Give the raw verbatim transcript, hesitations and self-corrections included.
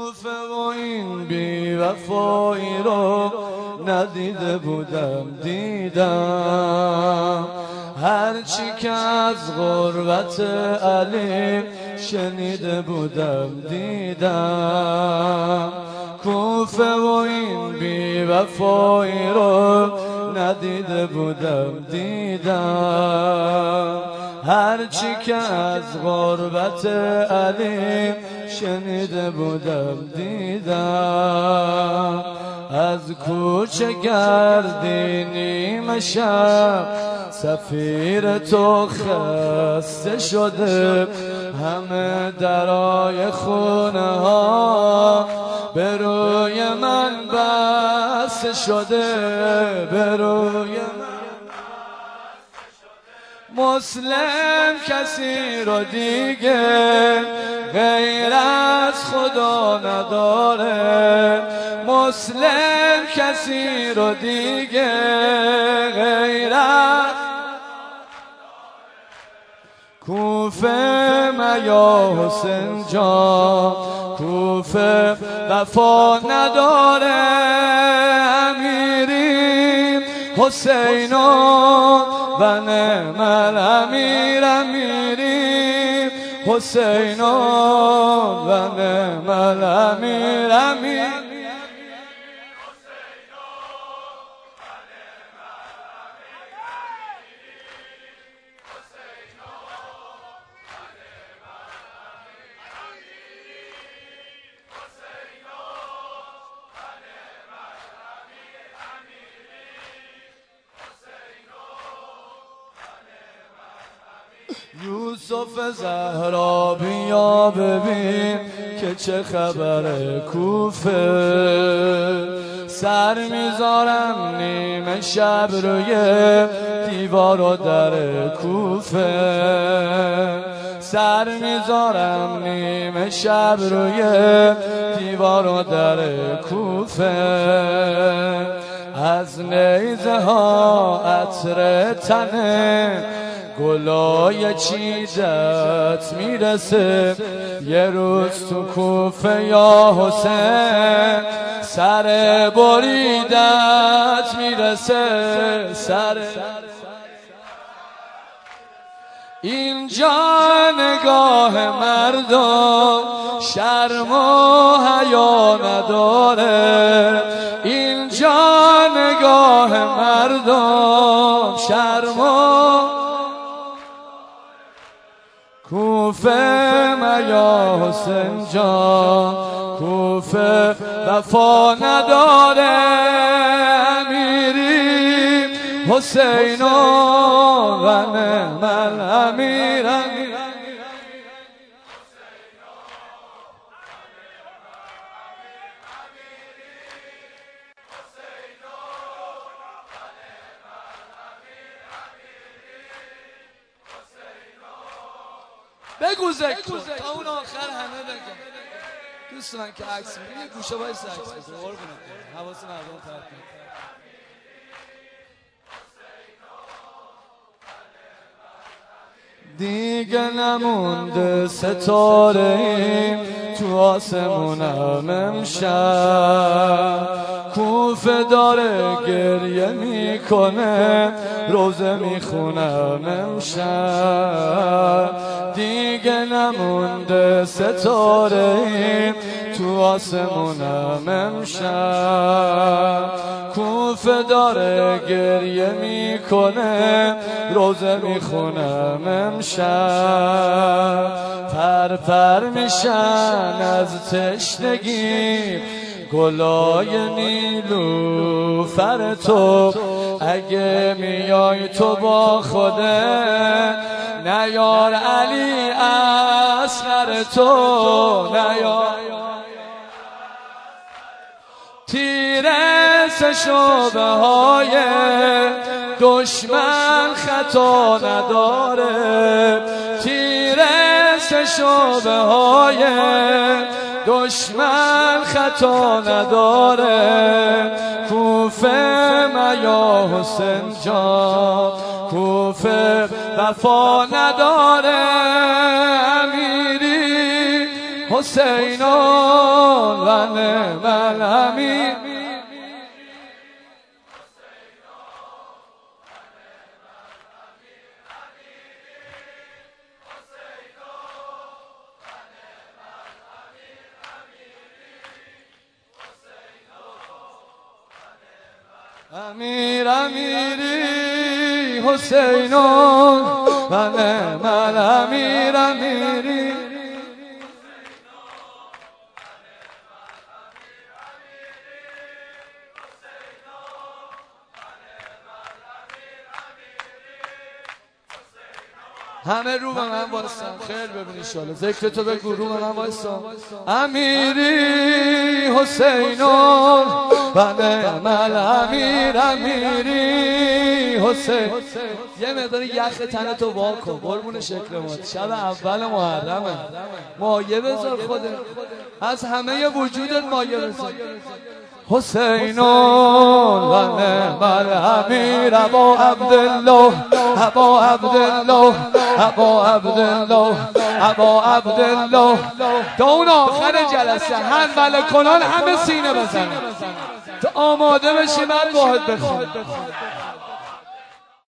کوفه و این بی وفایی رو ندیده بودم دیدم، هرچی که از غربت علی شنیده بودم دیدم. کوفه و این بی وفایی رو ندیده بودم دیدم، هرچی که از غربت علی شنیده بودم دیدم. از کوچه گردی نیمه شب سفیر تو خسته شده، همه درای خونه ها به روی من بسته شده، به روی من مسلم کسی رو دیگه غیر از خدا نداره، مسلم کسی رو دیگه غیر از کوفه میا حسین جان، کوفه وفا نداره، امیریم حسینون و نعم الامیر، امیریم حسینون و نعم الامیر، امیر یوسف زهرا بیا ببین که چه خبره کوفه، سر میذارم نیمه شب روی دیوار و در کوفه، سر میذارم نیمه شب روی دیوار و در کوفه، از نیزه ها عطر تنه گلای چیدت میرسه، یه روز تو کوفه یا حسین سر بریدت میرسه، سر اینجا نگاه مردم شرم و حیا نداره، اینجا نگاه مردم شرم و کوفه میا حسین جان، کوفه وفا نداره، امیری حسینون و نعم الامیر، بگو ذکر تا اون آخر همه بگم. دوست من که عکس میگیری یه گوشه باید عکس بگیر قربونت برم، حواس مردم پرت نکن. دیگه نمونده ستاره ایم تو آسمونم امشب، کوفه داره گریه میکنه روزه میخونم امشب، دیگه نمونده ستاره ایم تو آسمونم امشب، کوفه داره گریه میکنه روزه میخونم امشب، پر پر میشن از تشنگی گلای نیلوفر تو، اگه میای تو با خوده نیار علی اصغر تو، نیار تیرس شعبه های دشمن خطا نداره، تیرس شعبه های دشمن خطا نداره، کوفه میا حسین جان، کوفه وفا نداره، امیری حسین و نعم الامیر امیر امیری حسین و نعم الامیر امیری همه رو به من واسن خیر ببین انشالله ذکر تو بگو رو به من واسن امیری حسین و نعم الامیر امیری حسین یه مقدار یخ تن تو واکن قربون شکل ما شب اول محرمه مایه بذار خودت از همه وجودت مایه بذار حسین و نعم الامیر ابا عبدالله ابا عبدالله ابا عبدالله ابا عبدالله تا اون آخر جلسه حنبل کنان همه سینه بزنه تا آماده بشی من باید بخونم